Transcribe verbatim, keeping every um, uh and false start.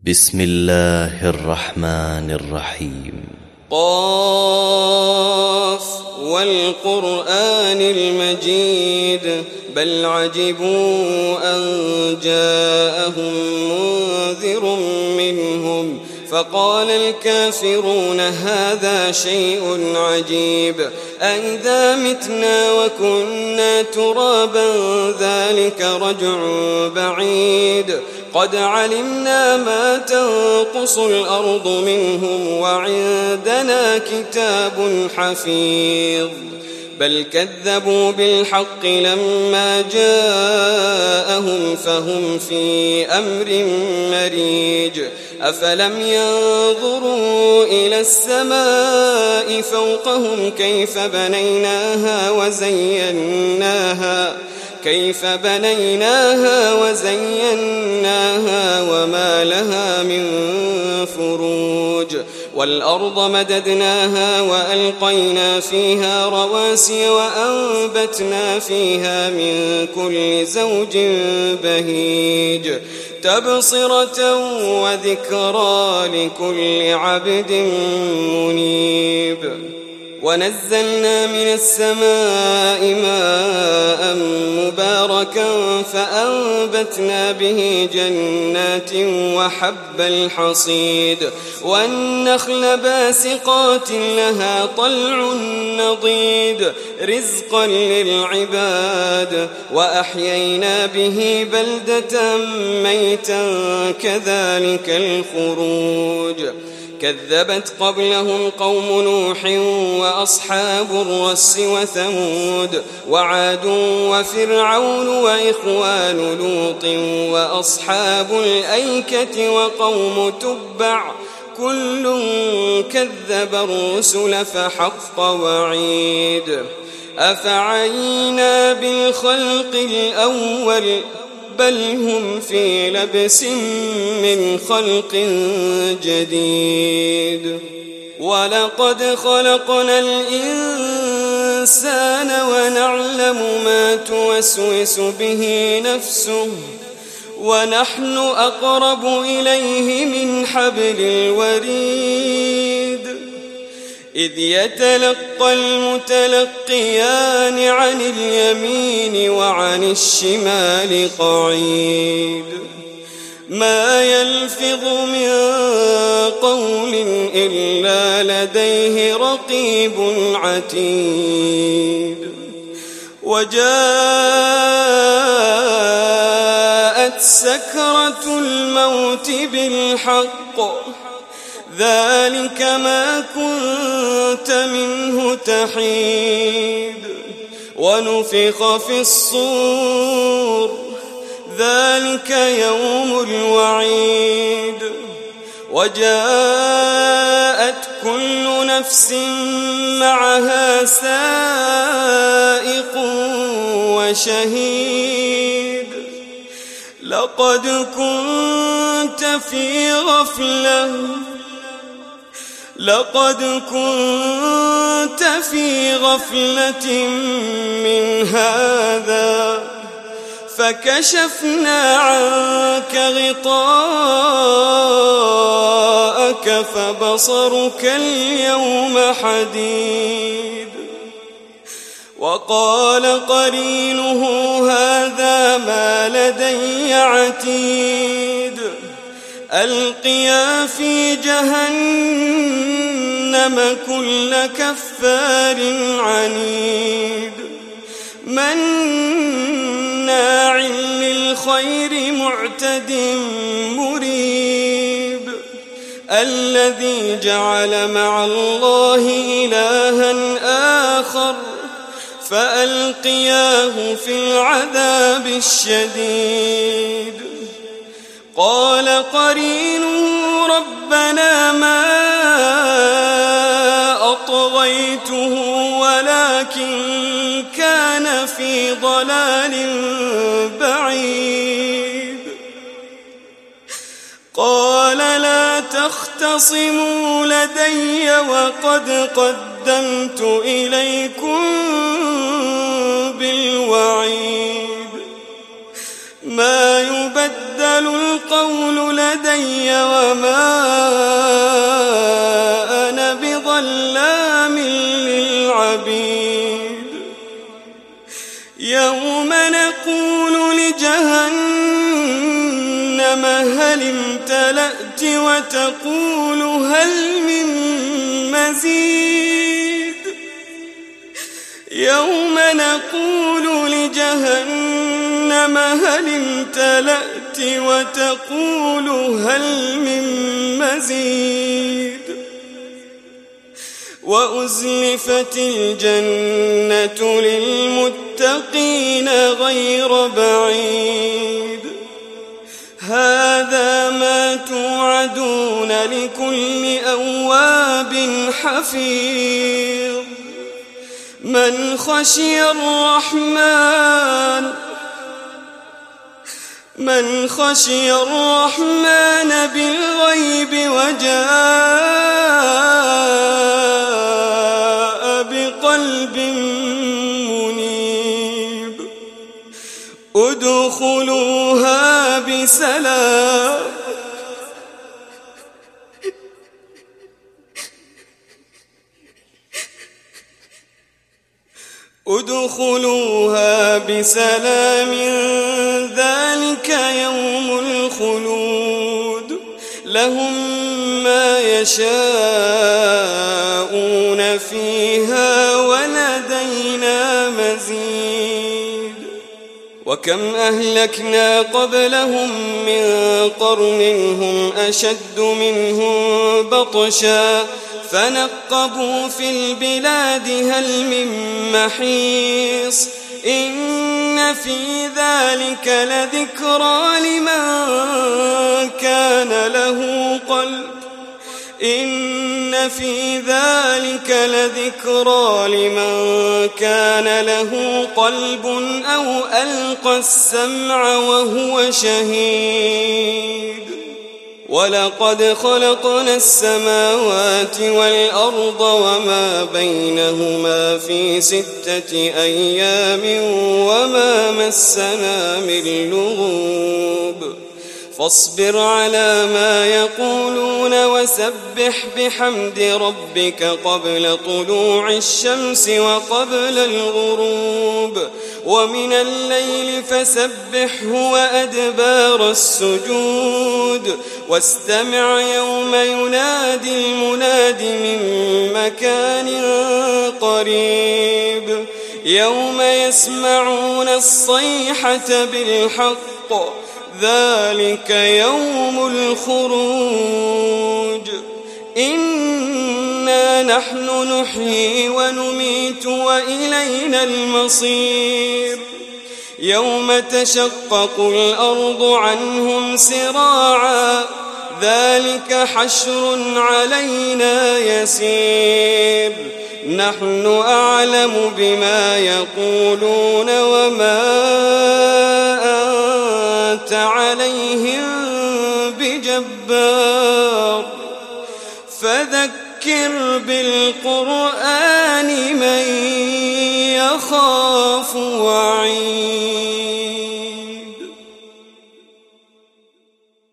بسم الله الرحمن الرحيم. قاف والقرآن المجيد بل عجبوا أن جاءهم منذر منهم فقال الكافرون هذا شيء عجيب أئذا متنا وكنا ترابا ذلك رجع بعيد قد علمنا ما تنقص الأرض منهم وعندنا كتاب حفيظ بل كذبوا بالحق لما جاءهم فهم في أمر مريج أفلم ينظروا إلى السماء فوقهم كيف بنيناها وزيناها كيف بنيناها وزيناها وما لها من فروج والأرض مددناها وألقينا فيها رواسي وأنبتنا فيها من كل زوج بهيج تبصرة وذكرى لكل عبد منيب ونزلنا من السماء ماء مباركا فأنبتنا به جنات وحب الحصيد والنخل باسقات لها طلع نضيد رزقا للعباد وأحيينا به بلدة ميتا كذلك الخروج كذبت قبلهم قوم نوح وأصحاب الرس وثمود وعاد وفرعون وإخوان لوط وأصحاب الأيكة وقوم تبع كل كذب الرسل فحق وعيد أفعينا بالخلق الأول بل هم في لبس من خلق جديد ولقد خلقنا الإنسان ونعلم ما توسوس به نفسه ونحن أقرب إليه من حبل الوريد إذ يتلقى المتلقيان عن اليمين وعن الشمال قعيد ما يلفظ من قول إلا لديه رقيب عتيد وجاءت سكرة الموت بالحق ذلك ما كنت منه تحيد ونفخ في الصور ذلك يوم الوعيد وجاءت كل نفس معها سائق وشهيد لقد كنت في غفلة لقد كنت في غفلة من هذا فكشفنا عنك غطاءك فبصرك اليوم حديد وقال قرينه هذا ما لدي عتيد ألقيا في جهنم كل كفار عنيد مناع للخير معتد مريب الذي جعل مع الله إلها آخر فألقياه في العذاب الشديد قال قرينه ربنا ما أطغيته ولكن كان في ضلال بعيد قال لا تختصموا لدي وقد قدمت إليكم بالوعيد ما يبدل يزال القول لدي وما أنا بظلام للعبيد يوم نقول لجهنم هل امتلأت وتقول هل من مزيد يوم نقول لجهنم هل امتلأت وتقول هل من مزيد وأزلفت الجنة للمتقين غير بعيد هذا ما توعدون لكل أواب حفيظ من خشي الرحمن من خشي الرحمن بالغيب وجاء بقلب منيب ادخلوها بسلام ادخلوها بسلام ذلك يوم الخلود لهم ما يشاءون فيها ولدينا مزيد وكم أهلكنا قبلهم من قرن هم أشد منهم بطشا فنقبوا في البلاد هل من محيص إن في ذلك لذكرى لمن كان له قلب إن في ذلك لذكرى لمن كان له قلب أو ألقى السمع وهو شهيد ولقد خلقنا السماوات والأرض وما بينهما في ستة أيام وما مسنا من لغوب فاصبر على ما يقولون وسبح بحمد ربك قبل طلوع الشمس وقبل الغروب ومن الليل فسبحه وأدبار السجود واستمع يوم ينادي المناد من مكان قريب يوم يسمعون الصيحة بالحق ذلك يوم الخروج إنا نحن نحيي ونميت وإلينا المصير يوم تشقق الأرض عنهم سراعا ذلك حشر علينا يسير نحن أعلم بما يقولون وما أنت عليهم بجبار فذكر بالقرآن من يخاف وعيد